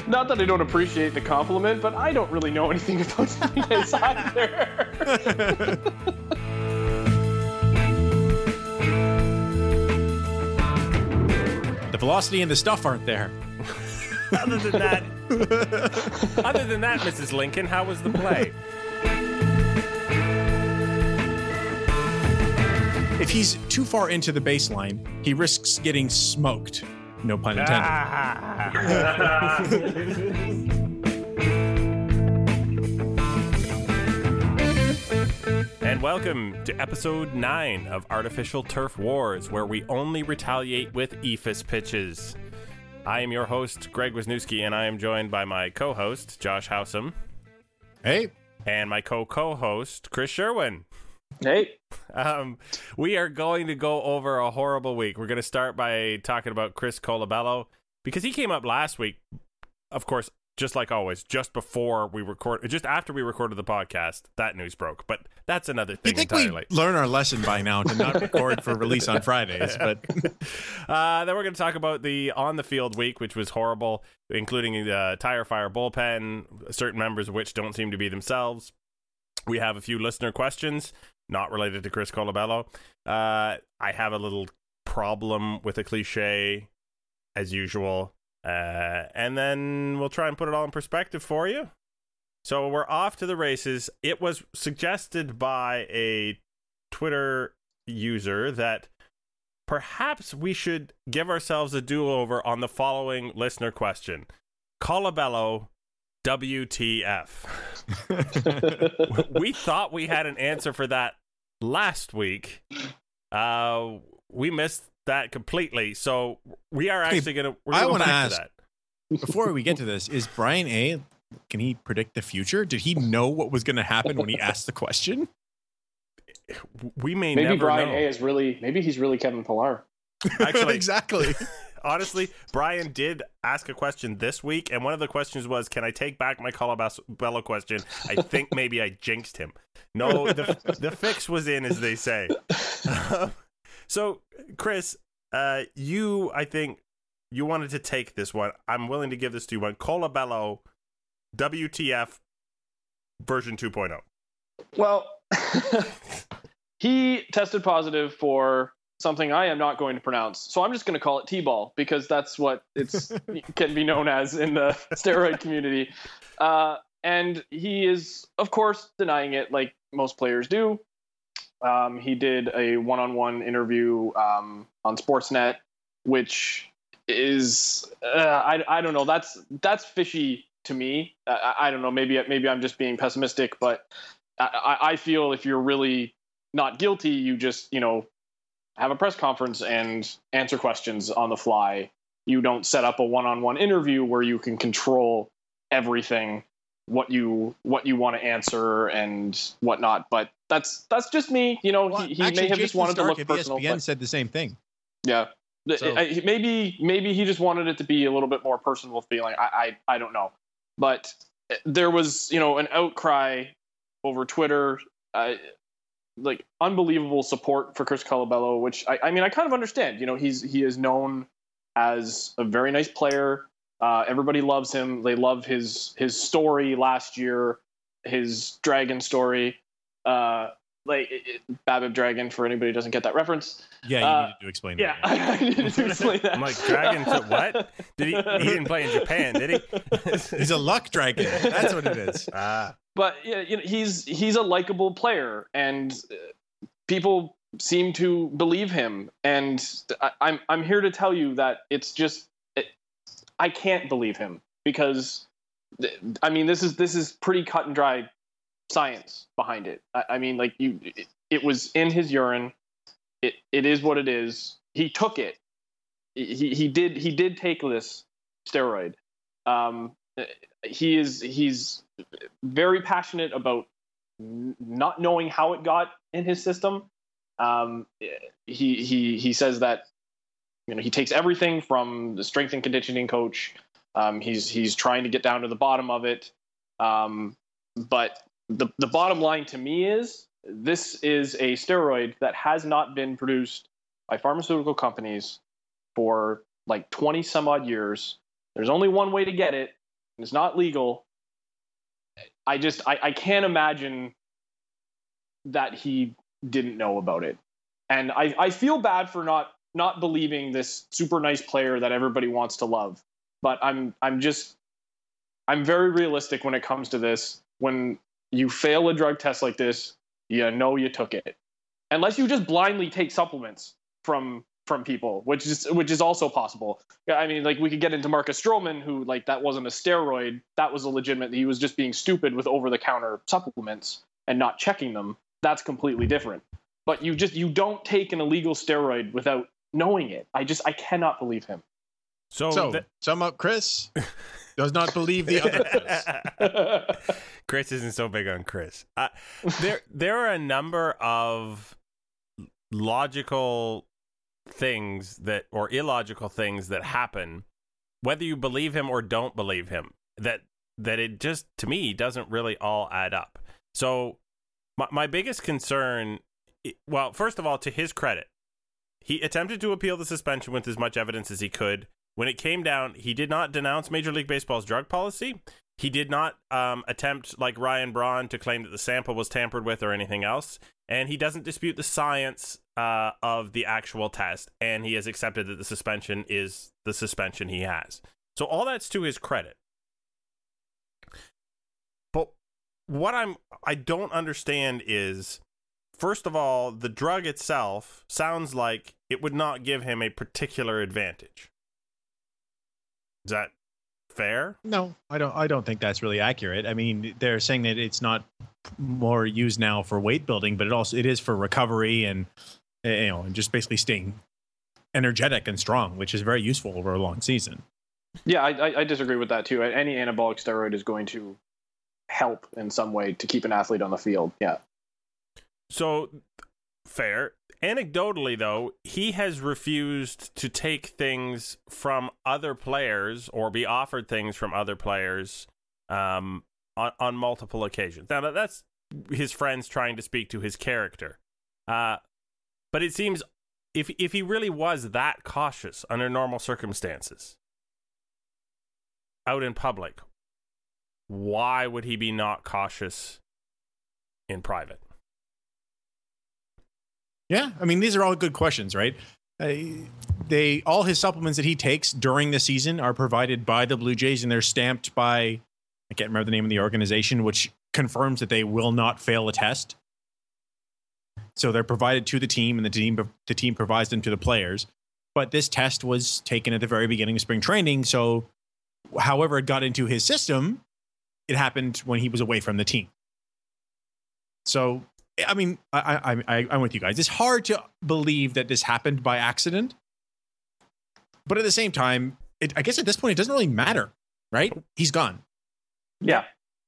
Not that I don't appreciate the compliment, but I don't really know anything about space either. The velocity and the stuff aren't there. Other than that, Mrs. Lincoln, how was the play? If he's too far into the baseline, he risks getting smoked. No pun intended. And welcome to episode 9 of Artificial Turf Wars, where we only retaliate with eephus pitches. I am your host, Greg Wisniewski, and I am joined by my co-host, Josh Howsam. Hey. And my co-host, Chris Sherwin. Hey. We are going to go over a horrible week. We're going to start by talking about Chris Colabello, because he came up last week, of course, just like always, just after we recorded the podcast, that news broke. But that's another thing entirely. We learn our lesson by now to not record for release on Fridays. But then we're going to talk about the on-the-field week, which was horrible, including the Tire Fire bullpen, certain members of which don't seem to be themselves. We have a few listener questions, not related to Chris Colabello. I have a little problem with a cliche, as usual. And then we'll try and put it all in perspective for you. So we're off to the races. It was suggested by a Twitter user that perhaps we should give ourselves a do-over on the following listener question. Colabello, WTF? We thought we had an answer for that last week. We missed that completely, so we are actually going to go back to that. Before we get to this, is Brian A., can he predict the future? Did he know what was going to happen when he asked the question? We may maybe never Brian know. A is really, maybe he's really Kevin Pillar. Actually, exactly. Honestly, Brian did ask a question this week, and one of the questions was, can I take back my Colabello question? I think maybe I jinxed him. No, the fix was in, as they say. So, Chris, I think you wanted to take this one. I'm willing to give this to you. Colabello, WTF, version 2.0. Well, he tested positive for something I am not going to pronounce, so I'm just going to call it T-ball, because that's what it can be known as in the steroid community. And he is, of course, denying it like most players do. He did a one-on-one interview on Sportsnet, which is I don't know. That's fishy to me. I don't know. Maybe I'm just being pessimistic, but I feel if you're really not guilty, you just have a press conference and answer questions on the fly. You don't set up a one-on-one interview where you can control everything, what you want to answer and whatnot. But that's just me. He may have Jason just wanted Stark to look personal. ESPN said the same thing. Yeah. So. Maybe he just wanted it to be a little bit more personal feeling. I don't know. But there was, an outcry over Twitter, like unbelievable support for Chris Colabello, which I kind of understand. He is known as a very nice player. Everybody loves him. They love his story last year, his dragon story. Babib Dragon, for anybody who doesn't get that reference. Yeah, you needed to explain that. Yeah, I needed to explain that. I'm like, dragon to what? He didn't play in Japan, did he? He's a luck dragon. That's what it is. But he's a likable player, and people seem to believe him. And I'm here to tell you that it's just I can't believe him, because this is pretty cut and dry science behind it. It was in his urine. It is what it is. He took it. He did take this steroid. He's very passionate about not knowing how it got in his system. He says that he takes everything from the strength and conditioning coach. He's trying to get down to the bottom of it. But the bottom line to me is, this is a steroid that has not been produced by pharmaceutical companies for like 20 some odd years. There's only one way to get it, it's not legal. I can't imagine that he didn't know about it. And I feel bad for not believing this super nice player that everybody wants to love. But I'm very realistic when it comes to this. When you fail a drug test like this, you know you took it. Unless you just blindly take supplements from people, which is also possible. I mean, like, we could get into Marcus Stroman, who, like, that wasn't a steroid. That was a legitimate. He was just being stupid with over-the-counter supplements and not checking them. That's completely different. But you don't take an illegal steroid without knowing it. I cannot believe him. So sum up, Chris does not believe the other Chris. Chris isn't so big on Chris. There are a number of logical things or illogical things that happen, whether you believe him or don't believe him, that it just, to me, doesn't really all add up. So my biggest concern, well, first of all, to his credit, he attempted to appeal the suspension with as much evidence as he could. When it came down, he did not denounce Major League Baseball's drug policy. He did not attempt, like Ryan Braun, to claim that the sample was tampered with or anything else. And he doesn't dispute the science of the actual test. And he has accepted that the suspension is the suspension he has. So all that's to his credit. But what I don't understand is, first of all, the drug itself sounds like it would not give him a particular advantage. Is that fair? No, I don't think that's really accurate. I mean, they're saying that it's not more used now for weight building, but it is for recovery and and just basically staying energetic and strong, which is very useful over a long season. Yeah, I disagree with that too. Any anabolic steroid is going to help in some way to keep an athlete on the field. Yeah. So, fair. Anecdotally, though, he has refused to take things from other players or be offered things from other players on multiple occasions. Now, that's his friends trying to speak to his character. But it seems if he really was that cautious under normal circumstances out in public, why would he be not cautious in private? Yeah, I mean, these are all good questions, right? All his supplements that he takes during the season are provided by the Blue Jays, and they're stamped by, I can't remember the name of the organization, which confirms that they will not fail a test. So they're provided to the team, and the team provides them to the players. But this test was taken at the very beginning of spring training, so however it got into his system, it happened when he was away from the team. So, I mean, I'm with you guys. It's hard to believe that this happened by accident. But at the same time, I guess at this point, it doesn't really matter, right? He's gone. Yeah.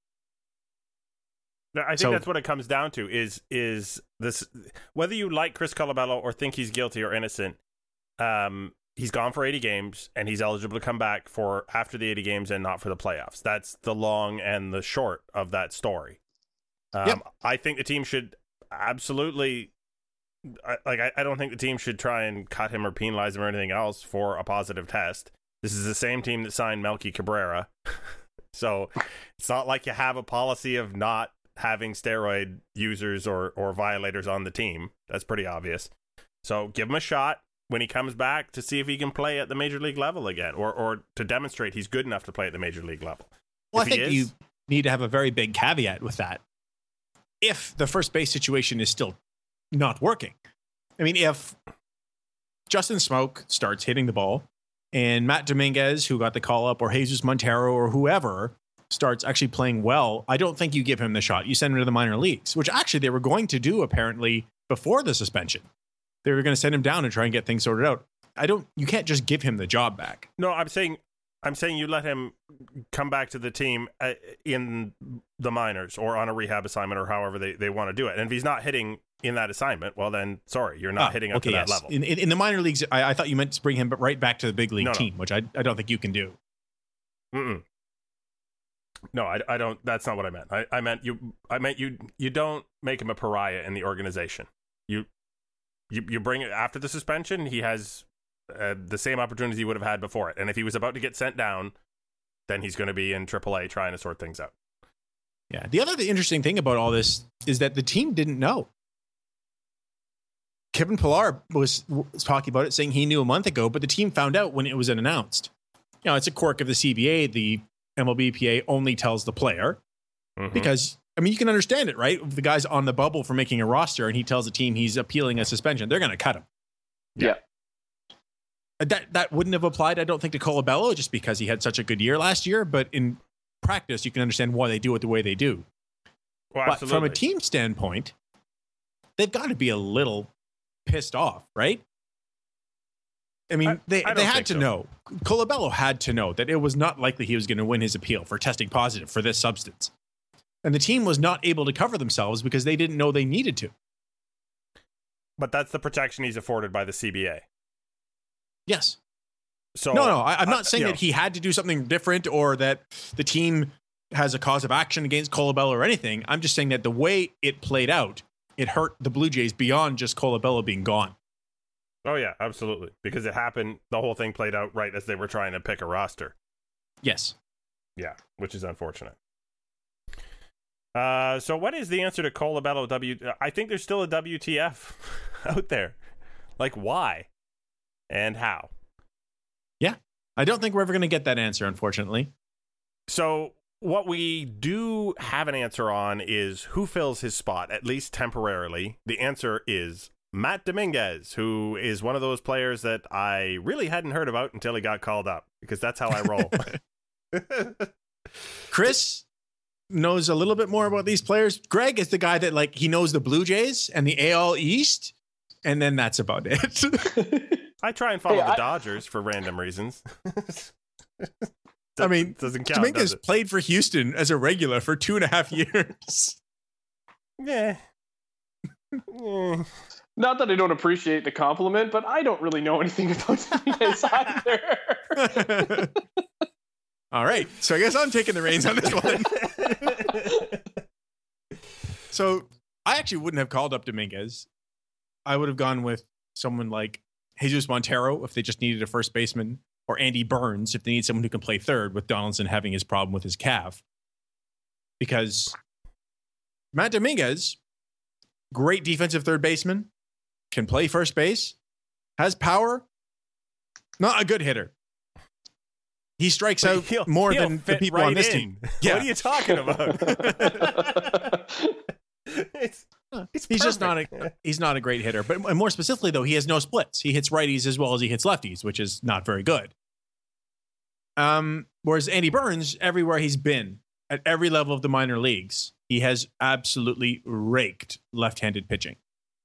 I think that's what it comes down to is this, whether you like Chris Colabello or think he's guilty or innocent, he's gone for 80 games and he's eligible to come back for after the 80 games and not for the playoffs. That's the long and the short of that story. Yep. I think the team should absolutely, I don't think the team should try and cut him or penalize him or anything else for a positive test. This is the same team that signed Melky Cabrera. So it's not like you have a policy of not having steroid users or violators on the team. That's pretty obvious. So give him a shot when he comes back to see if he can play at the major league level again, or to demonstrate he's good enough to play at the major league level. Well, I think you need to have a very big caveat with that. If the first base situation is still not working. I mean, if Justin Smoke starts hitting the ball and Matt Dominguez, who got the call up, or Jesus Montero or whoever starts actually playing well, I don't think you give him the shot. You send him to the minor leagues, which actually they were going to do apparently before the suspension. They were going to send him down and try and get things sorted out. You can't just give him the job back. No, I'm saying you let him come back to the team in the minors or on a rehab assignment or however they want to do it. And if he's not hitting in that assignment, well then, sorry, you're not hitting up to that level. In the minor leagues, I thought you meant to bring him right back to the big league team, which I don't think you can do. Mm-mm. No, I don't. That's not what I meant. I meant you don't make him a pariah in the organization. You bring it after the suspension. He has the same opportunities he would have had before it. And if he was about to get sent down, then he's going to be in AAA trying to sort things out. Yeah. The other interesting thing about all this is that the team didn't know. Kevin Pillar was talking about it, saying he knew a month ago, but the team found out when it was announced. You know, it's a quirk of the CBA. The MLBPA only tells the player because, I mean, you can understand it, right? If the guy's on the bubble for making a roster and he tells the team he's appealing a suspension, they're going to cut him. Yeah. That wouldn't have applied, I don't think, to Colabello just because he had such a good year last year. But in practice, you can understand why they do it the way they do. Well, but from a team standpoint, they've got to be a little pissed off, right? I mean, they had to know. Colabello had to know that it was not likely he was going to win his appeal for testing positive for this substance. And the team was not able to cover themselves because they didn't know they needed to. But that's the protection he's afforded by the CBA. Yes. So No, I'm not saying that he had to do something different or that the team has a cause of action against Colabello or anything. I'm just saying that the way it played out, it hurt the Blue Jays beyond just Colabello being gone. Oh, yeah, absolutely. Because it happened, the whole thing played out right as they were trying to pick a roster. Yes. Yeah, which is unfortunate. So what is the answer to Colabello I think there's still a WTF out there. Like, why? And how? Yeah. I don't think we're ever going to get that answer, unfortunately. So what we do have an answer on is who fills his spot, at least temporarily. The answer is Matt Dominguez, who is one of those players that I really hadn't heard about until he got called up, because that's how I roll. Chris knows a little bit more about these players. Greg is the guy that, like, he knows the Blue Jays and the AL East, and then that's about it. I try and follow the Dodgers for random reasons. I mean, doesn't count. Dominguez played for Houston as a regular for 2.5 years. Yeah. Not that I don't appreciate the compliment, but I don't really know anything about Dominguez either. All right. So I guess I'm taking the reins on this one. So I actually wouldn't have called up Dominguez. I would have gone with someone like Jesus Montero if they just needed a first baseman, or Andy Burns if they need someone who can play third, with Donaldson having his problem with his calf. Because Matt Dominguez, great defensive third baseman, can play first base, has power, not a good hitter. He strikes out more than the people on this team. Yeah. What are you talking about? He's just not a great hitter. But more specifically, though, he has no splits. He hits righties as well as he hits lefties, which is not very good. Whereas Andy Burns, everywhere he's been, at every level of the minor leagues, he has absolutely raked left-handed pitching.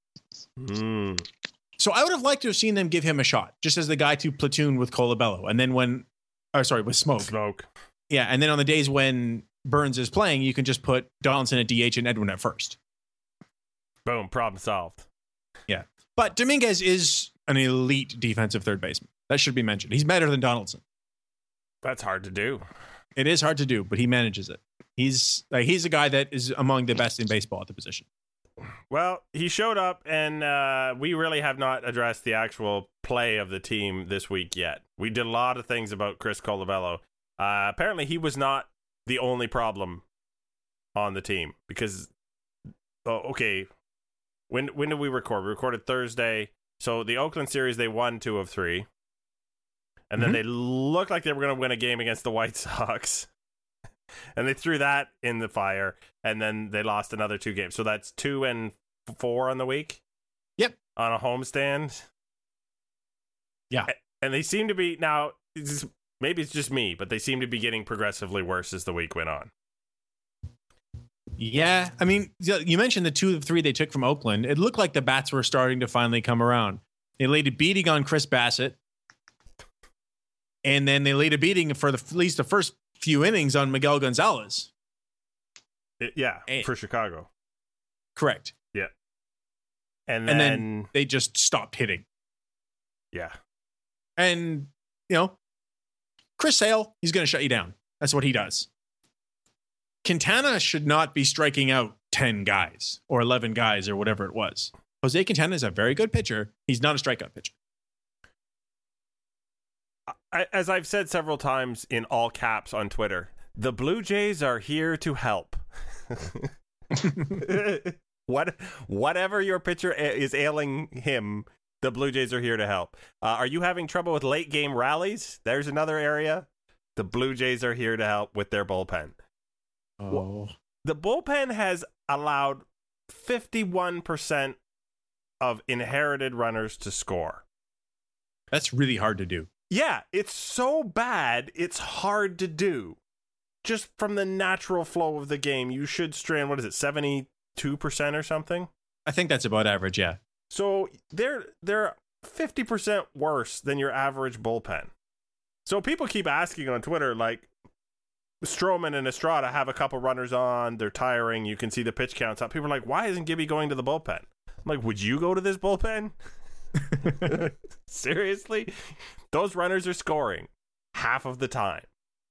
So I would have liked to have seen them give him a shot, just as the guy to platoon with Colabello. And then with Smoke. Yeah, and then on the days when Burns is playing, you can just put Donaldson at DH and Edwin at first. Boom, problem solved. Yeah. But Dominguez is an elite defensive third baseman. That should be mentioned. He's better than Donaldson. That's hard to do. It is hard to do, but he manages it. He's a guy that is among the best in baseball at the position. Well, he showed up, and we really have not addressed the actual play of the team this week yet. We did a lot of things about Chris Colabello. Apparently, he was not the only problem on the team, because, when did we record? We recorded Thursday. So the Oakland series, they won 2 of 3. And then they looked like they were going to win a game against the White Sox. And they threw that in the fire. And then they lost another 2 games. So that's 2 and 4 on the week? Yep. On a homestand? Yeah. And they seem to be, now, maybe it's just me, but they seem to be getting progressively worse as the week went on. Yeah, I mean, you mentioned the 2 of 3 they took from Oakland. It looked like the bats were starting to finally come around. They laid a beating on Chris Bassett. And then they laid a beating for at least the first few innings on Miguel Gonzalez. For Chicago. Correct. Yeah. And then they just stopped hitting. Yeah. And, Chris Sale, he's going to shut you down. That's what he does. Quintana should not be striking out 10 guys or 11 guys or whatever it was. Jose Quintana is a very good pitcher. He's not a strikeout pitcher. as I've said several times in all caps on Twitter, the Blue Jays are here to help. Whatever your pitcher is ailing him, the Blue Jays are here to help. Are you having trouble with late game rallies? There's another area. The Blue Jays are here to help with their bullpen. Oh. The bullpen has allowed 51% of inherited runners to score. That's really hard to do. Yeah, it's so bad, it's hard to do. Just from the natural flow of the game, you should strand, 72% or something? I think that's about average, yeah. So they're 50% worse than your average bullpen. So people keep asking on Twitter, like, Stroman and Estrada have a couple runners on, they're tiring, you can see the pitch counts up. People are like, why isn't Gibby going to the bullpen? I'm like, would you go to this bullpen? Seriously? Those runners are scoring half of the time.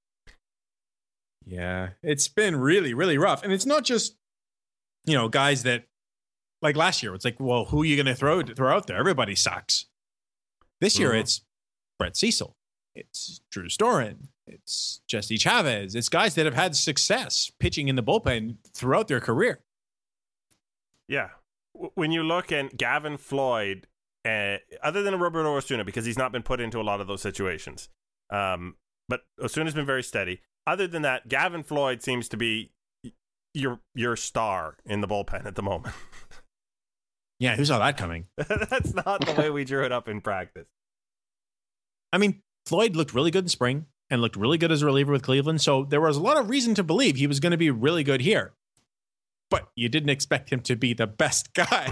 Yeah, it's been really, really rough. And it's not just, guys that, like last year, it's like, well, who are you going to throw out there? Everybody sucks. This year, it's Brett Cecil. It's Drew Storen. It's Jesse Chavez. It's guys that have had success pitching in the bullpen throughout their career. Yeah. When you look at Gavin Floyd, other than Roberto Osuna, because he's not been put into a lot of those situations, but Osuna's been very steady. Other than that, Gavin Floyd seems to be your star in the bullpen at the moment. Yeah, who saw that coming? That's not the way we drew it up in practice. I mean, Floyd looked really good in spring and looked really good as a reliever with Cleveland, so there was a lot of reason to believe he was going to be really good here. But you didn't expect him to be the best guy.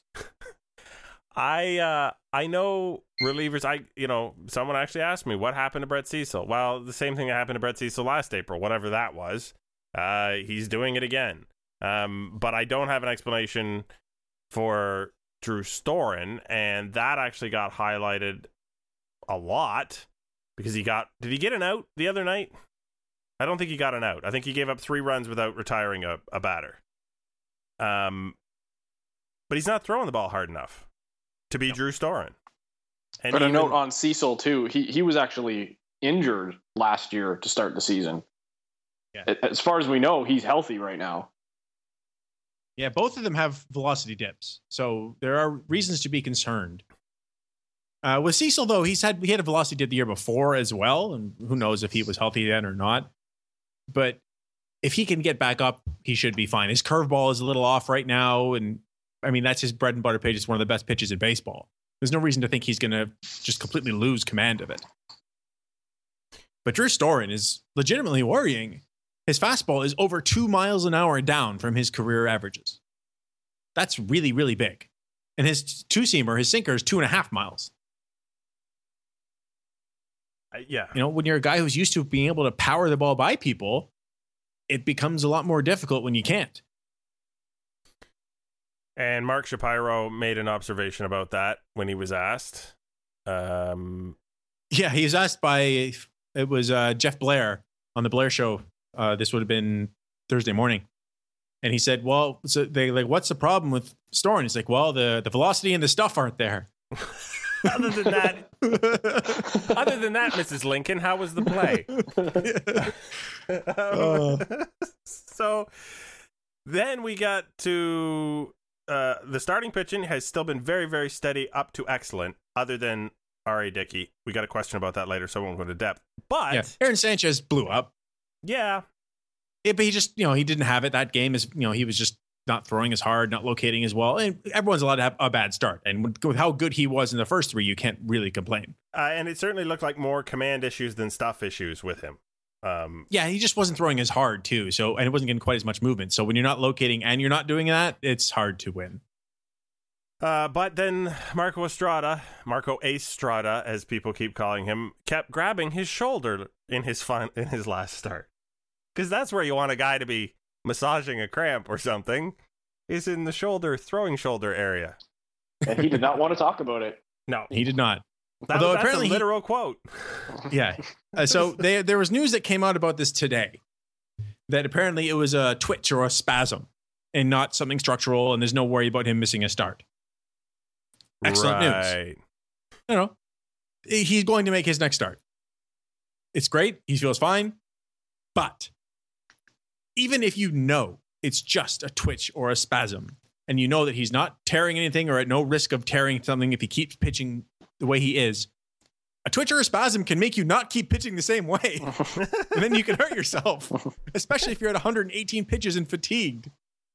I know relievers. Someone actually asked me what happened to Brett Cecil. Well, the same thing that happened to Brett Cecil last April, whatever that was. He's doing it again. But I don't have an explanation for Drew Storen, and that actually got highlighted a lot because did he get an out the other night? I don't think he got an out. I think he gave up 3 runs without retiring a batter. But he's not throwing the ball hard enough to be Drew Storen. And but a note on Cecil too. He was actually injured last year to start the season. Yeah. As far as we know, he's healthy right now. Yeah, both of them have velocity dips, so there are reasons to be concerned. With Cecil, though, he had a velocity dip the year before as well, and who knows if he was healthy then or not. But if he can get back up, he should be fine. His curveball is a little off right now, and I mean, that's his bread and butter pitch. It's one of the best pitches in baseball. There's no reason to think he's going to just completely lose command of it. But Drew Storen is legitimately worrying. His fastball is over 2 miles an hour down from his career averages. That's really, really big. And his two-seamer, his sinker, is 2.5 miles. Yeah. When you're a guy who's used to being able to power the ball by people, it becomes a lot more difficult when you can't. And Mark Shapiro made an observation about that when he was asked. Yeah, he was asked by, it was Jeff Blair on the Blair Show. This would have been Thursday morning. And he said, well, so they like, what's the problem with Storen? He's like, well, the velocity and the stuff aren't there. Other than that, Mrs. Lincoln, how was the play? So then we got to the starting pitching has still been very, very steady up to excellent, other than R.A. Dickey. We got a question about that later, so I won't go into depth. But yeah, Aaron Sanchez blew up. Yeah. But he just, he didn't have it. That game is, he was just not throwing as hard, not locating as well. And everyone's allowed to have a bad start. And with how good he was in the first 3, you can't really complain. And it certainly looked like more command issues than stuff issues with him. Yeah, he just wasn't throwing as hard too. So, and it wasn't getting quite as much movement. So when you're not locating and you're not doing that, it's hard to win. But then Marco Estrada, as people keep calling him, kept grabbing his shoulder in his last start. Because that's where you want a guy to be massaging a cramp or something, is in the throwing shoulder area. And he did not want to talk about it. No, he did not. Although that's apparently a literal quote. Yeah. So there was news that came out about this today, that apparently it was a twitch or a spasm and not something structural, and there's no worry about him missing a start. Excellent news. He's going to make his next start. It's great. He feels fine. But even if you know it's just a twitch or a spasm, and you know that he's not tearing anything or at no risk of tearing something if he keeps pitching the way he is, a twitch or a spasm can make you not keep pitching the same way. And then you can hurt yourself, especially if you're at 118 pitches and fatigued.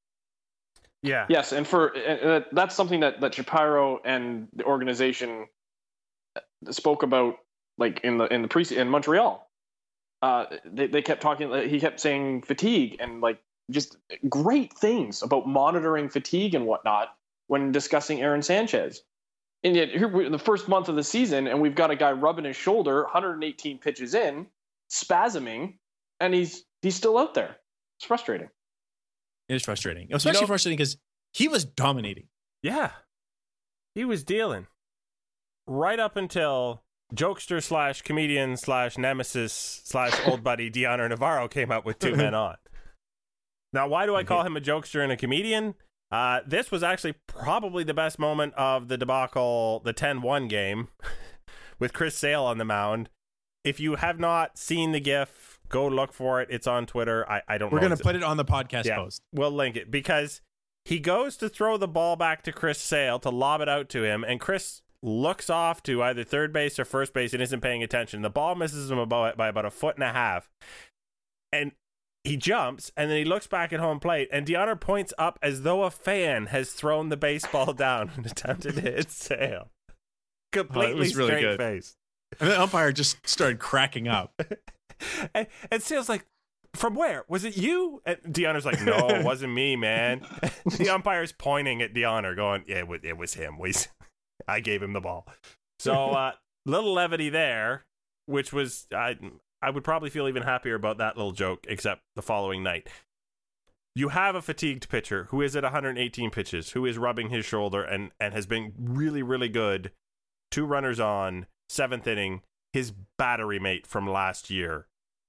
Yeah. Yes, and that's something that Shapiro and the organization spoke about, like in Montreal. They kept talking. He kept saying fatigue and like just great things about monitoring fatigue and whatnot when discussing Aaron Sanchez. And yet here we're in the first month of the season, and we've got a guy rubbing his shoulder, 118 pitches in, spasming, and he's still out there. It's frustrating. It is frustrating. Especially frustrating because he was dominating. Yeah. He was dealing. Right up until jokester / comedian / nemesis / old buddy Dioner Navarro came out with 2 men on. Now, why do I call him a jokester and a comedian? This was actually probably the best moment of the debacle, the 10-1 game with Chris Sale on the mound. If you have not seen the GIF, go look for it. It's on Twitter. I don't know. We're going to put it on the podcast post. We'll link it because he goes to throw the ball back to Chris Sale to lob it out to him, and Chris looks off to either third base or first base and isn't paying attention. The ball misses him by about 1.5 feet. And he jumps, and then he looks back at home plate, and Dioner points up as though a fan has thrown the baseball down and attempted to hit Sale. Completely really straight good. face. And the umpire just started cracking up. and Sale's like, from where? Was it you? And Dioner's like, no, it wasn't me, man. The umpire's pointing at Dioner going, yeah, it was him. I gave him the ball. So little levity there, which was... I would probably feel even happier about that little joke, except the following night. You have a fatigued pitcher who is at 118 pitches, who is rubbing his shoulder and has been really, really good. 2 runners on, 7th inning, his battery mate from last year,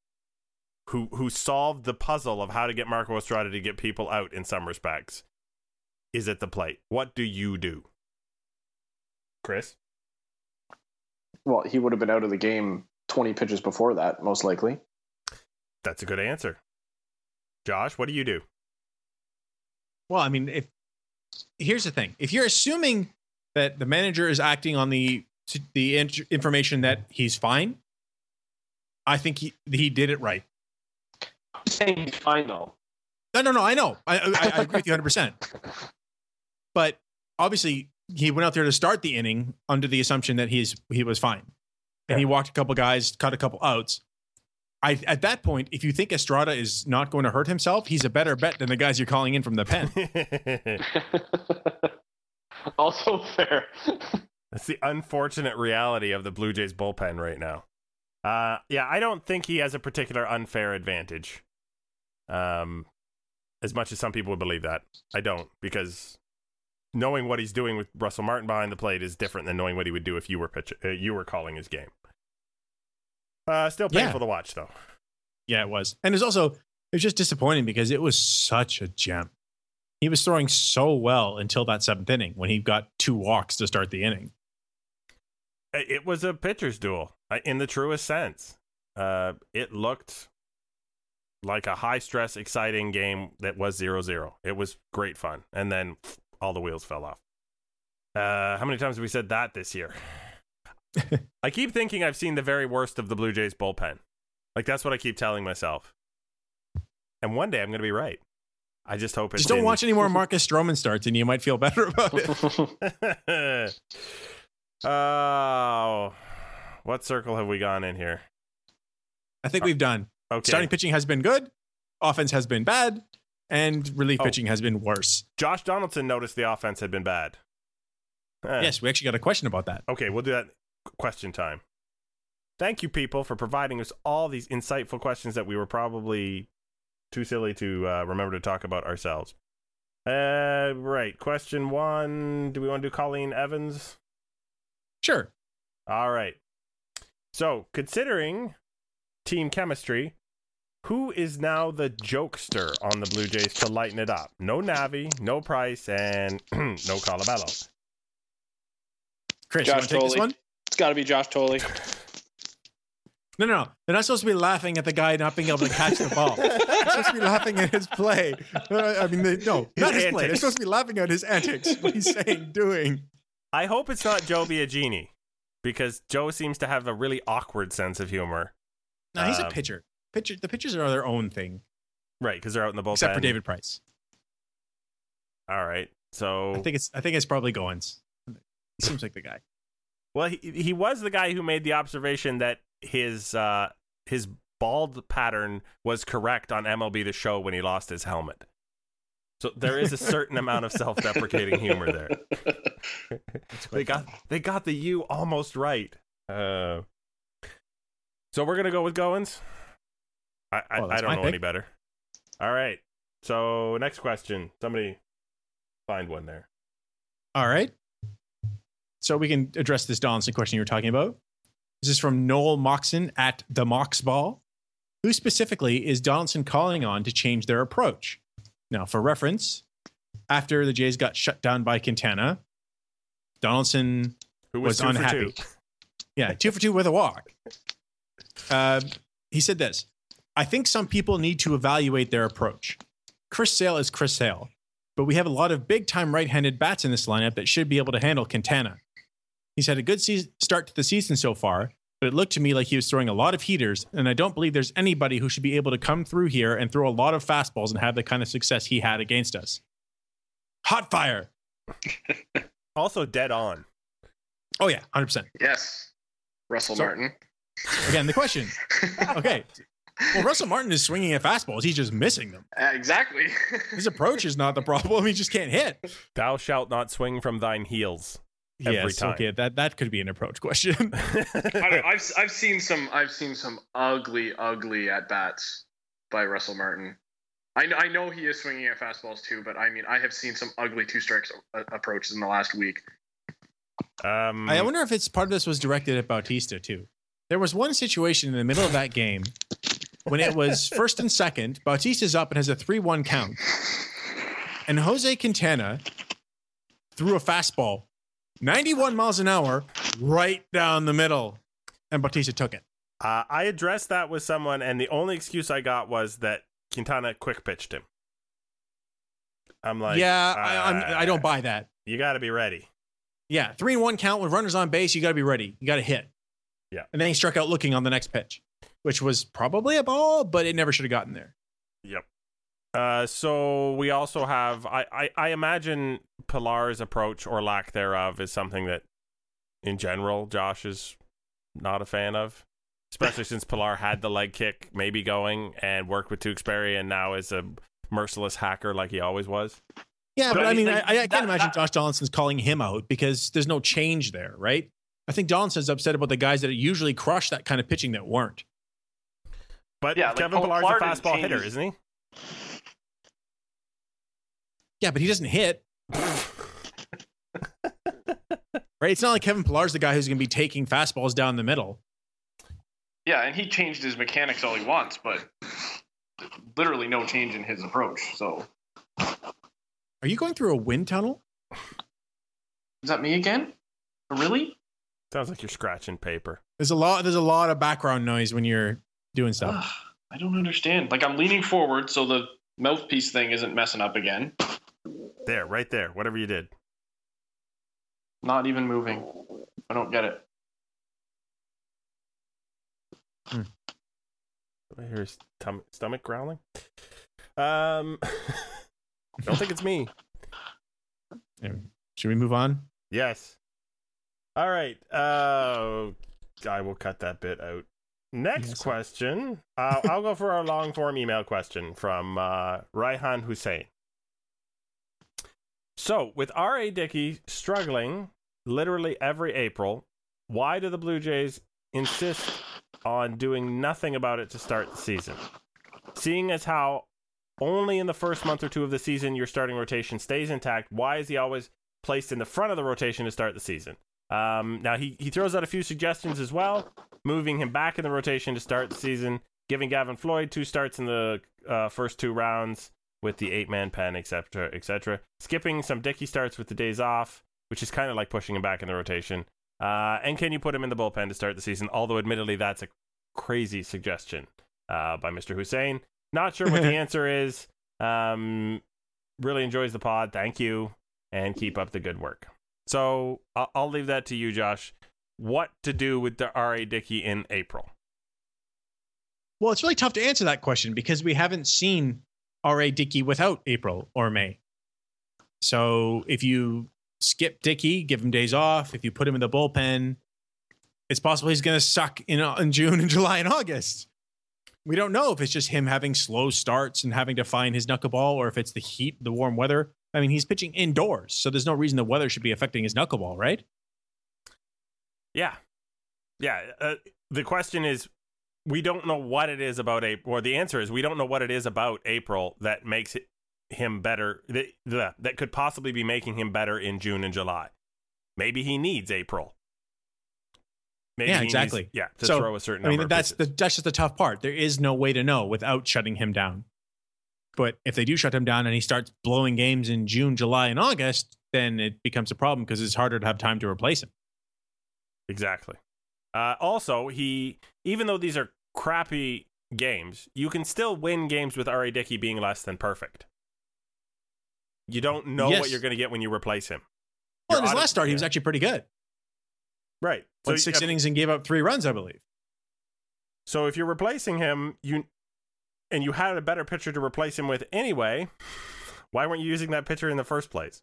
who solved the puzzle of how to get Marco Estrada to get people out in some respects, is at the plate. What do you do? Chris? Well, he would have been out of the game 20 pitches before that, most likely. That's a good answer. Josh, what do you do? Well, I mean, here's the thing. If you're assuming that the manager is acting on the information that he's fine, I think he did it right. I'm saying he's fine, though. No, I know. I agree with you 100%. But obviously, he went out there to start the inning under the assumption that he was fine. And he walked a couple guys, cut a couple outs. At that point, if you think Estrada is not going to hurt himself, he's a better bet than the guys you're calling in from the pen. Also fair. That's the unfortunate reality of the Blue Jays bullpen right now. Yeah, I don't think he has a particular unfair advantage. As much as some people would believe that. I don't, because knowing what he's doing with Russell Martin behind the plate is different than knowing what he would do if you were calling his game. Still painful to watch, though. Yeah, it was. And it was just disappointing because it was such a gem. He was throwing so well until that 7th inning when he got 2 walks to start the inning. It was a pitcher's duel in the truest sense. It looked like a high-stress, exciting game that was 0-0. It was great fun. And then all the wheels fell off. How many times have we said that this year? I keep thinking I've seen the very worst of the Blue Jays bullpen. Like, that's what I keep telling myself. And one day I'm going to be right. I just hope it's... Just don't watch any more Marcus Stroman starts and you might feel better about it. Oh, what circle have we gone in here? I think we've done. Okay. Starting pitching has been good. Offense has been bad. And relief pitching has been worse. Josh Donaldson noticed the offense had been bad. Yes, we actually got a question about that. Okay, we'll do that question time. Thank you, people, for providing us all these insightful questions that we were probably too silly to remember to talk about ourselves. Right, question 1. Do we want to do Colleen Evans? Sure. All right. So, considering team chemistry, who is now the jokester on the Blue Jays to lighten it up? No Navi, no Price, and no Colabello. Chris, you want to take this one? It's got to be Josh Tolley. No. They're not supposed to be laughing at the guy not being able to catch the ball. They're supposed to be laughing at his play. I mean, not his play. They're supposed to be laughing at his antics, what he's saying, doing. I hope it's not Joe Biagini, because Joe seems to have a really awkward sense of humor. No, he's a pitcher. The pitchers are their own thing. Right, because they're out in the bullpen. Except for David Price. All right, so I think it's probably Goins. He seems like the guy. Well, he was the guy who made the observation that his bald pattern was correct on MLB The Show when he lost his helmet. So there is a certain amount of self-deprecating humor there. They got the U almost right. So we're gonna go with Goins. I don't know any better. All right. So next question. Somebody find one there. All right. So we can address this Donaldson question you were talking about. This is from Noel Moxon at the Moxball. Who specifically is Donaldson calling on to change their approach? Now, for reference, after the Jays got shut down by Quintana, Donaldson who was unhappy. 2 for 2. Yeah, 2 for 2 with a walk. He said this: I think some people need to evaluate their approach. Chris Sale is Chris Sale, but we have a lot of big-time right-handed bats in this lineup that should be able to handle Quintana. He's had a good start to the season so far, but it looked to me like he was throwing a lot of heaters, and I don't believe there's anybody who should be able to come through here and throw a lot of fastballs and have the kind of success he had against us. Hot fire. Also dead on. Oh, yeah, 100%. Yes. Russell Martin. Again, the question. Okay. Well, Russell Martin is swinging at fastballs. He's just missing them. Exactly. His approach is not the problem. He just can't hit. Thou shalt not swing from thine heels. Every time. Okay, that could be an approach question. I've seen some ugly at bats by Russell Martin. I know he is swinging at fastballs too, but I mean I have seen some ugly 2-strikes approaches in the last week. I wonder if it's part of this was directed at Bautista too. There was one situation in the middle of that game when it was first and second. Bautista's up and has a 3-1 count, and Jose Quintana threw a fastball 91 miles an hour right down the middle, and Bautista took it. I addressed that with someone, and the only excuse I got was that Quintana quick pitched him. I'm like, I don't buy that. You got to be ready. Yeah, 3-1 count with runners on base. You got to be ready. You got to hit. Yeah, and then he struck out looking on the next pitch, which was probably a ball, but it never should have gotten there. Yep. So we also have, I imagine Pilar's approach or lack thereof is something that, in general, Josh is not a fan of, especially since Pilar had the leg kick maybe going and worked with Tewksbury and now is a merciless hacker like he always was. Yeah, but I mean, I can't imagine Josh Donaldson's calling him out because there's no change there, right? I think Donaldson's upset about the guys that usually crush that kind of pitching that weren't. But yeah, Kevin Pillar's a fastball hitter, isn't he? Yeah, but he doesn't hit. Right? It's not like Kevin Pillar's the guy who's going to be taking fastballs down the middle. Yeah, and he changed his mechanics all he wants, but literally no change in his approach. So, are you going through a wind tunnel? Is that me again? Really? Sounds like you're scratching paper. There's a lot of background noise when you're doing stuff. I don't understand. Like I'm leaning forward so the mouthpiece thing isn't messing up again. There, right there. Whatever you did. Not even moving. I don't get it. I hear his stomach growling. I don't think it's me. Should we move on? Yes. All right. I will cut that bit out. Next question. I'll go for our long form email question from Raihan Hussein. So, with R.A. Dickey struggling literally every April, why do the Blue Jays insist on doing nothing about it to start the season? Seeing as how only in the first month or two of the season your starting rotation stays intact, why is he always placed in the front of the rotation to start the season? Now, he throws out a few suggestions as well, moving him back in the rotation to start the season, giving Gavin Floyd 2 starts in the first 2 rounds with the 8-man pen, etc., etc. Skipping some Dickey starts with the days off, which is kind of like pushing him back in the rotation. And can you put him in the bullpen to start the season? Although, admittedly, that's a crazy suggestion by Mr. Hussein. Not sure what the answer is. Really enjoys the pod. Thank you. And keep up the good work. So I'll leave that to you, Josh. What to do with the R.A. Dickey in April? Well, it's really tough to answer that question because we haven't seen R.A. Dickey without April or May. So if you skip Dickey, give him days off, if you put him in the bullpen, it's possible he's going to suck in June and July and August. We don't know if it's just him having slow starts and having to find his knuckleball, or if it's the heat, the warm weather. I mean, he's pitching indoors, so there's no reason the weather should be affecting his knuckleball, right? Yeah. The question is, we don't know what it is about April, or the answer is we don't know what it is about April that makes him better, that could possibly be making him better in June and July. Maybe he needs April. Maybe exactly. To throw a certain number of that's pitches. that's just the tough part. There is no way to know without shutting him down. But if they do shut him down and he starts blowing games in June, July, and August, then it becomes a problem because it's harder to have time to replace him. Exactly. Also, even though these are crappy games, you can still win games with R.A. Dickey being less than perfect. You don't know what you're going to get when you replace him. Well, in his last start, he was actually pretty good. Right. Went 6 innings and gave up 3 runs, I believe. So if you're replacing him, you had a better pitcher to replace him with anyway, why weren't you using that pitcher in the first place?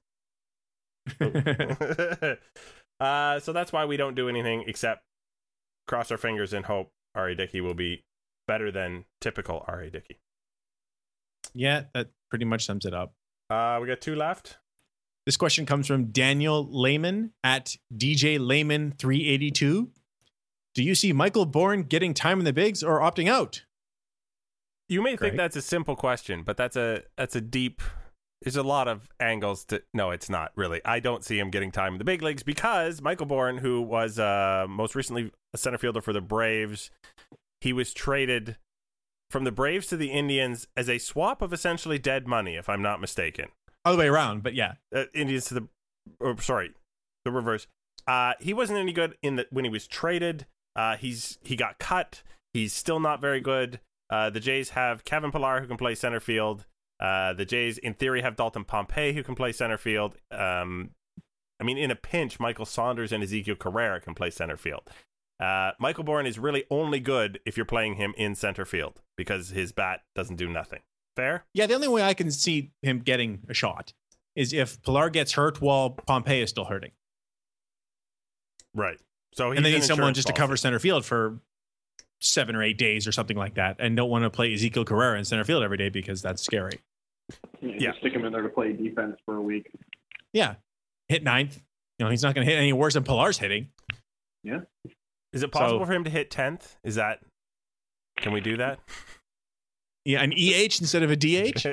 So that's why we don't do anything except cross our fingers and hope R.A. Dickey will be better than typical R.A. Dickey. Yeah, that pretty much sums it up. We got 2 left. This question comes from Daniel Lehman at DJ Lehman 382. Do you see Michael Bourne getting time in the bigs or opting out? You may think that's a simple question, but that's a deep. There's a lot of angles to. No, it's not really. I don't see him getting time in the big leagues because Michael Bourne, who was most recently a center fielder for the Braves, he was traded from the Braves to the Indians as a swap of essentially dead money, if I'm not mistaken. Other way around, but yeah. Indians to the reverse. He wasn't any good when he was traded. He got cut. He's still not very good. The Jays have Kevin Pillar, who can play center field. The Jays, in theory, have Dalton Pompey, who can play center field. In a pinch, Michael Saunders and Ezekiel Carrera can play center field. Michael Bourne is really only good if you're playing him in center field because his bat doesn't do nothing. Fair? Yeah, the only way I can see him getting a shot is if Pillar gets hurt while Pompey is still hurting. Right. So and they need someone just to cover center field for 7 or 8 days or something like that, and don't want to play Ezekiel Carrera in center field every day because that's scary. Yeah, stick him in there to play defense for a week. Yeah, hit 9th. He's not going to hit any worse than Pillar's hitting. Yeah. Is it possible for him to hit 10th? Can we do that? Yeah, an EH instead of a DH?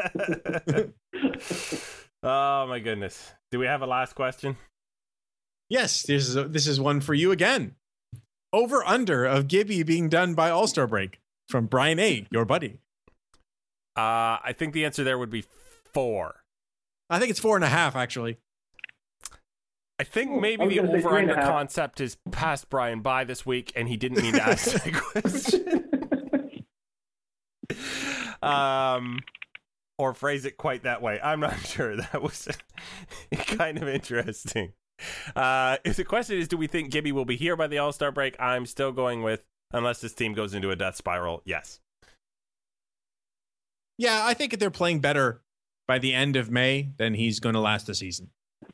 Oh, my goodness. Do we have a last question? Yes, this is one for you again. Over under of Gibby being done by All-Star break from Brian A., your buddy. I think the answer there would be 4. I think it's 4.5, actually. I think maybe the over-under concept is passed Brian by this week, and he didn't mean to ask that question. Or phrase it quite that way. I'm not sure. That was kind of interesting. If the question is, do we think Gibby will be here by the All-Star break? I'm still going with, unless this team goes into a death spiral, yes. Yeah, I think if they're playing better by the end of May, then he's going to last the season.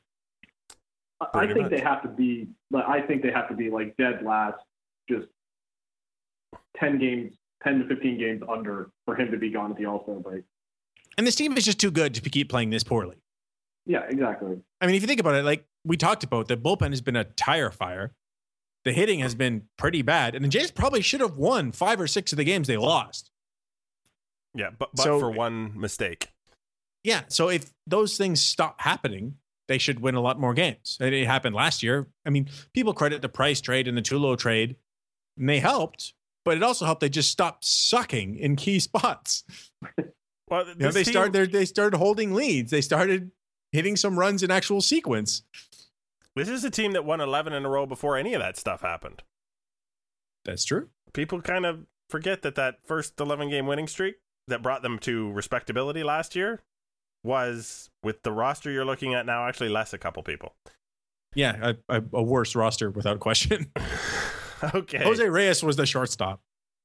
I think they have to be like dead last, just 10 to 15 games under for him to be gone at the All-Star break. And this team is just too good to keep playing this poorly. Yeah, exactly. I mean, if you think about it, like we talked about, the bullpen has been a tire fire. The hitting has been pretty bad. And the Jays probably should have won 5 or 6 of the games they lost. Yeah, but for one mistake. Yeah, so if those things stop happening, they should win a lot more games. It happened last year. I mean, people credit the Price trade and the Tulo trade, and they helped, but it also helped they just stopped sucking in key spots. Well, they started holding leads. They started hitting some runs in actual sequence. This is a team that won 11 in a row before any of that stuff happened. That's true. people kind of forget that first 11-game winning streak that brought them to respectability last year was, with the roster you're looking at now, actually less a couple people. Yeah, a worse roster without question. Okay. Jose Reyes was the shortstop.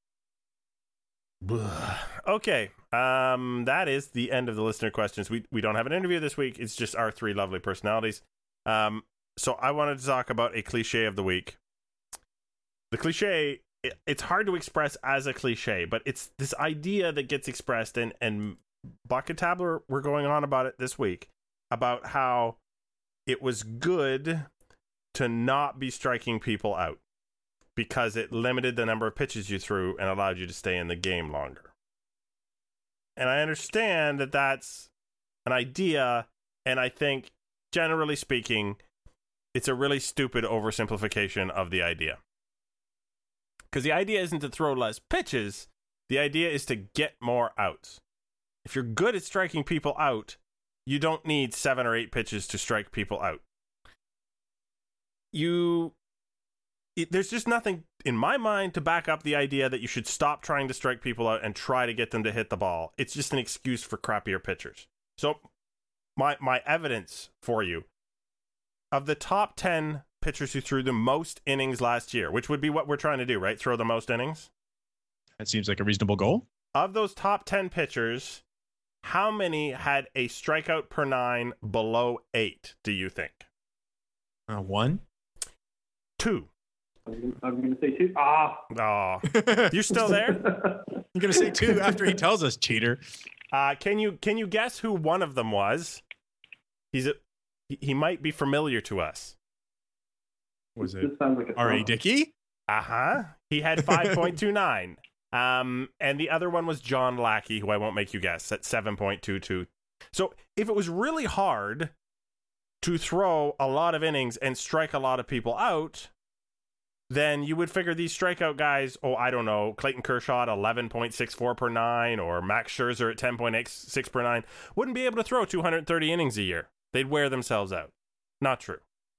Okay. That is the end of the listener questions. We don't have an interview this week. It's just our three lovely personalities. So I wanted to talk about a cliche of the week. The cliche, it's hard to express as a cliche, but it's this idea that gets expressed, and Buck and Tabler were going on about it this week, about how it was good to not be striking people out because it limited the number of pitches you threw and allowed you to stay in the game longer. And I understand that that's an idea, and I think, generally speaking, it's a really stupid oversimplification of the idea. Because the idea isn't to throw less pitches, the idea is to get more outs. If you're good at striking people out, you don't need 7 or 8 pitches to strike people out. There's just nothing in my mind to back up the idea that you should stop trying to strike people out and try to get them to hit the ball. It's just an excuse for crappier pitchers. So my evidence for you, of the top 10 pitchers who threw the most innings last year, which would be what we're trying to do, right? Throw the most innings? That seems like a reasonable goal. Of those top 10 pitchers, how many had a strikeout per 9 below 8, do you think? 1. 2. I'm going to say 2. Oh, you're still there? You're going to say 2 after he tells us, cheater. Can you guess who one of them was? He might be familiar to us. Was it This sounds like a R.A. song. Dickey? He had 5.29. And the other one was John Lackey, who I won't make you guess, at 7.22. So if it was really hard to throw a lot of innings and strike a lot of people out, then you would figure these strikeout guys, I don't know, Clayton Kershaw at 11.64 per 9 or Max Scherzer at 10.86 per 9, wouldn't be able to throw 230 innings a year. They'd wear themselves out. Not true.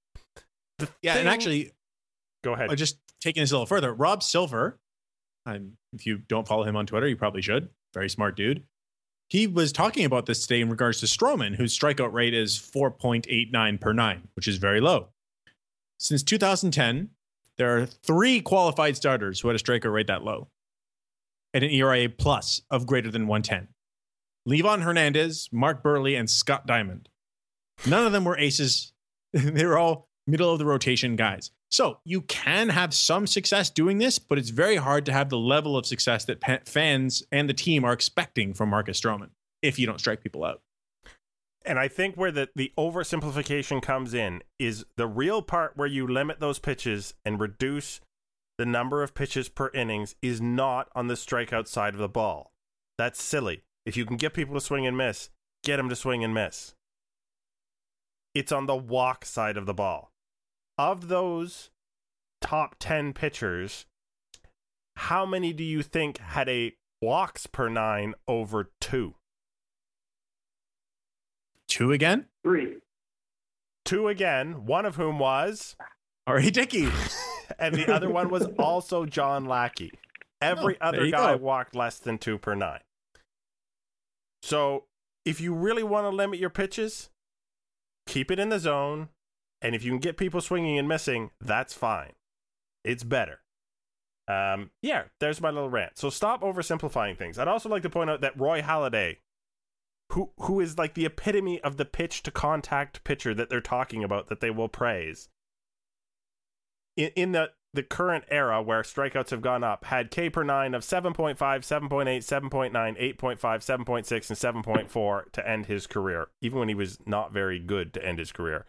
And actually, go ahead. Just taking this a little further, Rob Silver, if you don't follow him on Twitter, you probably should. Very smart dude. He was talking about this today in regards to Stroman, whose strikeout rate is 4.89 per 9, which is very low. Since 2010, there are 3 qualified starters who had a strikeout rate that low and an ERA plus of greater than 110. Levon Hernandez, Mark Burley, and Scott Diamond. None of them were aces. They were all middle of the rotation guys. So you can have some success doing this, but it's very hard to have the level of success that fans and the team are expecting from Marcus Stroman if you don't strike people out. And I think where the oversimplification comes in is the real part where you limit those pitches and reduce the number of pitches per innings is not on the strikeout side of the ball. That's silly. If you can get people to swing and miss, get them to swing and miss. It's on the walk side of the ball. Of those top 10 pitchers, how many do you think had a walks per 9 over 2? 2 again? 3. 2 again, one of whom was R.A. Dickey. and the other one was also John Lackey. Every other guy walked less than 2 per 9. So if you really want to limit your pitches, keep it in the zone. And if you can get people swinging and missing, that's fine. It's better. Yeah, there's my little rant. So stop oversimplifying things. I'd also like to point out that Roy Halladay, who is like the epitome of the pitch to contact pitcher that they're talking about, that they will praise, in the current era where strikeouts have gone up, had K per 9 of 7.5, 7.8, 7.9, 8.5, 7.6, and 7.4 to end his career, even when he was not very good to end his career.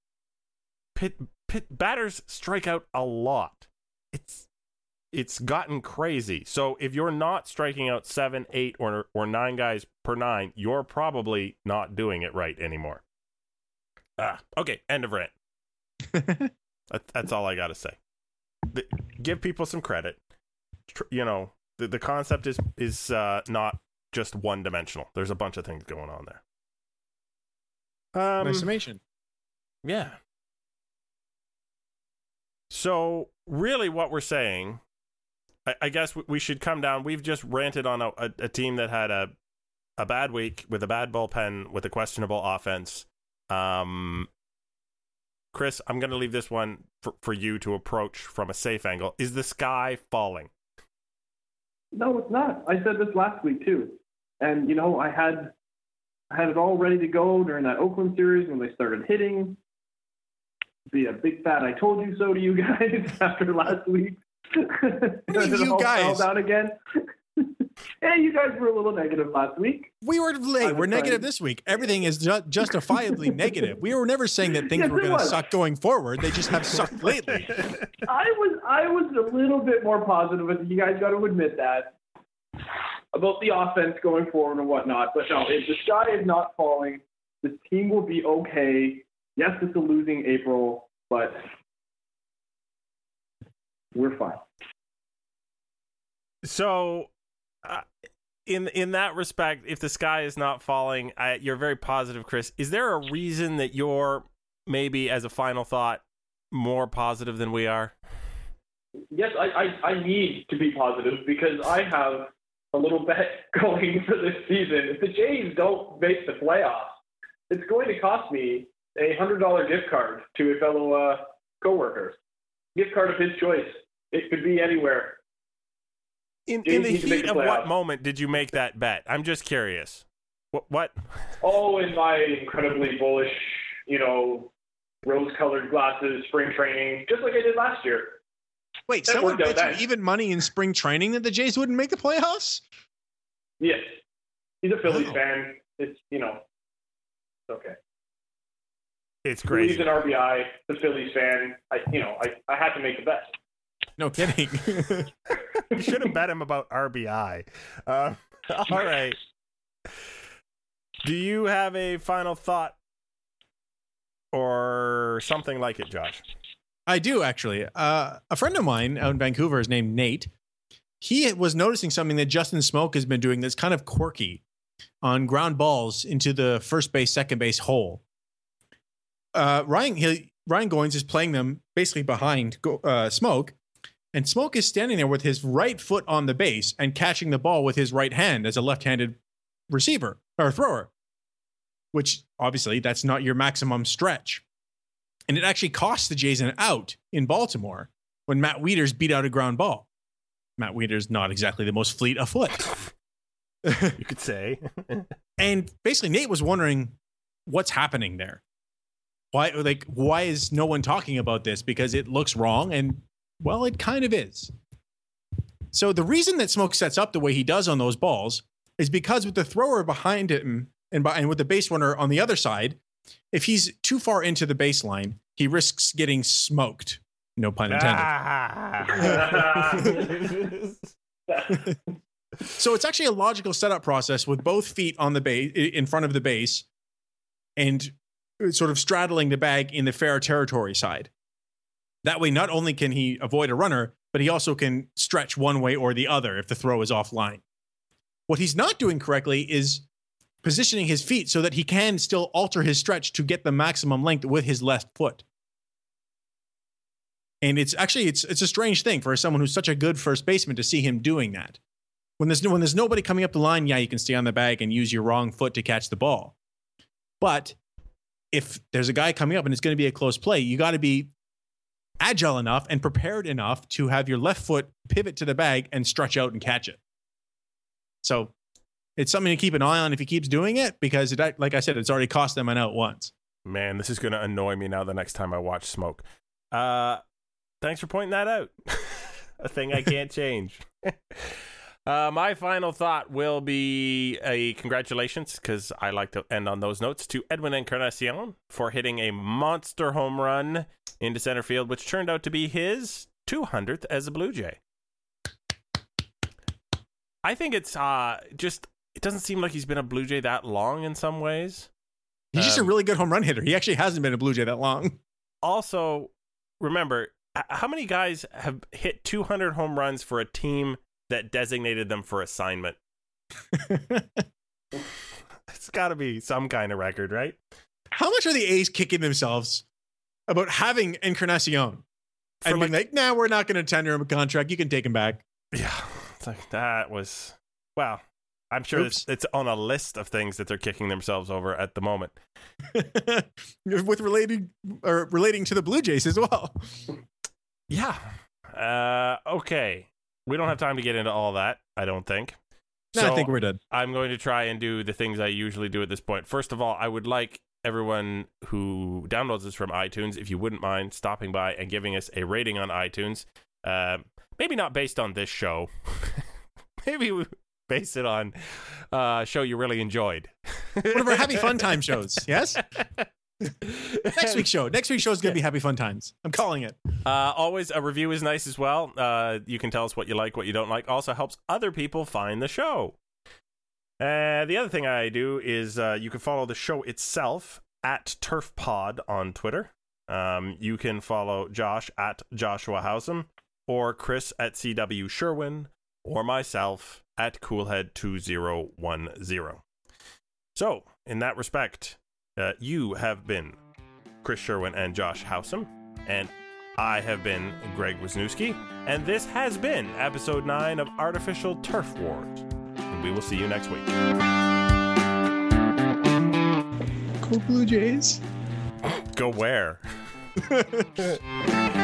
Batters strike out a lot. It's gotten crazy. So if you're not striking out 7, 8, or 9 guys per 9, you're probably not doing it right anymore. Okay, end of rant. That's all I got to say. Give people some credit. The concept is not just one dimensional. There's a bunch of things going on there. Nice summation. Yeah. So really what we're saying I guess we should come down. We've just ranted on a team that had a bad week with a bad bullpen with a questionable offense. Chris, I'm going to leave this one for you to approach from a safe angle. Is the sky falling? No, it's not. I said this last week too, and I had it all ready to go during that Oakland series when they started hitting. Be a big fat "I told you so" to you guys after last week. You guys fell down again. Hey, you guys were a little negative last week. We were late. We're negative this week. Everything is justifiably negative. We were never saying that things were going to suck going forward. They just have sucked lately. I was a little bit more positive, and you guys got to admit that, about the offense going forward and whatnot. But no, if the sky is not falling, this team will be okay. Yes, it's a losing April, but we're fine. So, in that respect, if the sky is not falling, you're very positive, Chris. Is there a reason that you're maybe, as a final thought, more positive than we are? Yes, I need to be positive because I have a little bet going for this season. If the Jays don't make the playoffs, it's going to cost me a $100 gift card to a fellow coworker. Gift card of his choice. It could be anywhere. In the heat of what moment did you make that bet? I'm just curious. What? Oh, in my incredibly bullish, rose-colored glasses, spring training, just like I did last year. Wait, someone bet you even money in spring training that the Jays wouldn't make the playoffs? Yes. He's a Phillies fan. It's, it's okay. It's crazy. He's an RBI, the Phillies fan. I had to make the bet. No kidding. You should have bet him about RBI. All right. Do you have a final thought or something like it, Josh? I do, actually. A friend of mine out in Vancouver is named Nate. He was noticing something that Justin Smoak has been doing that's kind of quirky on ground balls into the first base, second base hole. Ryan Goins is playing them basically behind Smoak, and Smoak is standing there with his right foot on the base and catching the ball with his right hand as a left-handed receiver or thrower, which obviously that's not your maximum stretch. And it actually cost the Jays an out in Baltimore when Matt Wieters beat out a ground ball. Matt Wieters not exactly the most fleet of foot. You could say. And basically Nate was wondering what's happening there. Why is no one talking about this? Because it looks wrong, and well, it kind of is. So the reason that Smoak sets up the way he does on those balls is because with the thrower behind him and with the base runner on the other side, if he's too far into the baseline, he risks getting smoked. No pun intended. So it's actually a logical setup process with both feet on the base, in front of the base, and sort of straddling the bag in the fair territory side. That way, not only can he avoid a runner, but he also can stretch one way or the other if the throw is offline. What he's not doing correctly is positioning his feet so that he can still alter his stretch to get the maximum length with his left foot. And it's a strange thing for someone who's such a good first baseman to see him doing that. When there's nobody coming up the line, yeah, you can stay on the bag and use your wrong foot to catch the ball. But if there's a guy coming up and it's going to be a close play, you got to be agile enough and prepared enough to have your left foot pivot to the bag and stretch out and catch it. So it's something to keep an eye on if he keeps doing it, because like I said, it's already cost them an out once. Man, this is going to annoy me now the next time I watch Smoak. Thanks for pointing that out. A thing I can't change. My final thought will be a congratulations, because I like to end on those notes, to Edwin Encarnacion for hitting a monster home run into center field, which turned out to be his 200th as a Blue Jay. I think it's it doesn't seem like he's been a Blue Jay that long in some ways. He's just a really good home run hitter. He actually hasn't been a Blue Jay that long. Also, remember, how many guys have hit 200 home runs for a team that designated them for assignment? It's got to be some kind of record, right? How much are the A's kicking themselves about having Encarnacion? And being like, nah, we're not going to tender him a contract. You can take him back. Yeah, it's like that was, well, I'm sure it's on a list of things that they're kicking themselves over at the moment. With relating to the Blue Jays as well. Yeah. Okay. We don't have time to get into all that, I don't think. No, I think we're done. I'm going to try and do the things I usually do at this point. First of all, I would like everyone who downloads this from iTunes, if you wouldn't mind stopping by and giving us a rating on iTunes. Maybe not based on this show. Maybe we base it on a show you really enjoyed. One of our Happy Fun Time shows, yes? Next week's show is going to be Happy Fun Times. I'm calling it. Always a review is nice as well. You can tell us what you like, what you don't like. Also helps other people find the show. The other thing I do is you can follow the show itself at TurfPod on Twitter. You can follow Josh at Joshua Howsam, or Chris at CW Sherwin, or myself at Coolhead2010. So, in that respect, you have been Chris Sherwin and Josh Howsam, and I have been Greg Wisniewski, and this has been episode 9 of Artificial Turf Wars. And we will see you next week. Go Blue Jays. Go where?